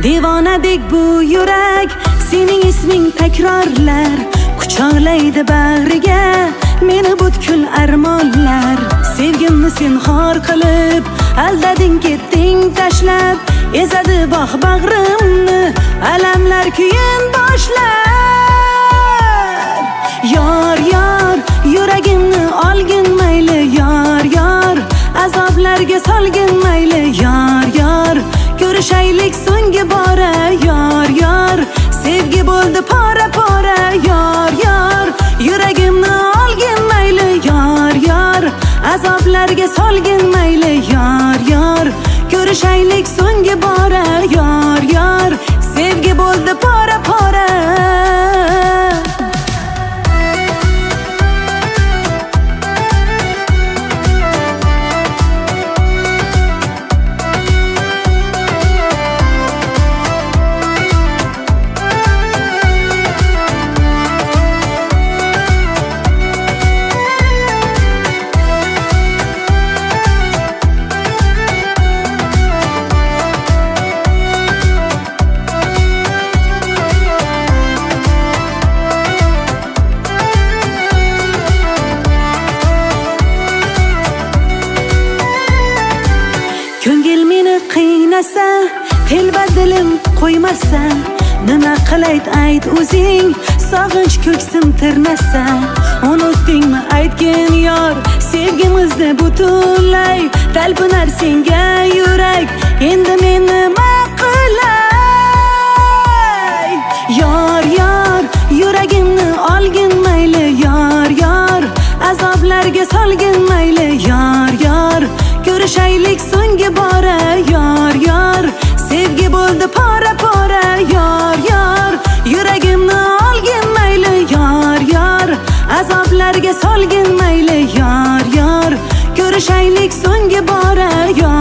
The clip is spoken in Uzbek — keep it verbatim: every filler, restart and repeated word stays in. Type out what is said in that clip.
Devonadek bu yurak sening isming takrorlar, quchoqlaydi bag'riga meni butkul armonlar. Sevgimni sen xor qilib aldading, ketding tashlab, ezadi bog' bag'rimni alamlar keyin boshlar. Yor yor yuragimni olgin mayli, yor yor azoblarga solgin mayli, yor yor ko'rishaylik so'nggi bora, yor yor sevgi bo'ldi pora pora, yor yor yuragimni olgin mayli, yor yor azoblarga solgin mayli, yor yor ko'rishaylik so'nggi bora, yor yor sevgi bo'ldi pora pora. Ko'ngil meni qiynasa, telba dilim qo'ymasa, nima qilayt ayt o'zing, sog'inch ko'ksim tirnasa. Unutdingmi aytgin yor, sevgimizni butunlay, talpinar senga yurak, endi men nima qilay? Yor yor yuragimni olgin mayli, yor yor azoblarga solgin mayli, yor yor ko'rishaylik so'nggi bora, yor yor sevgi bo'ldi pora pora, yor yor yuragimni olgin mayli, yor yor azoblarga solgin mayli, yor yor ko'rishaylik so'nggi bora, yor